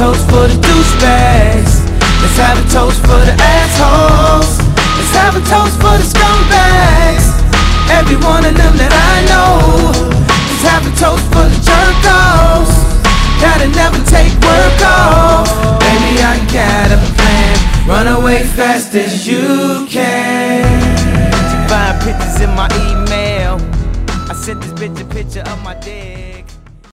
toast for the douchebags. Let's have a toast for the assholes. Let's have a toast for the scumbags. Every one of them that I know. Let's have a toast for the jerk-offs that'll never take work off. Baby, I got a plan. Run away fast as you can. Did you find pictures in my email? I sent this bitch a picture of my dick.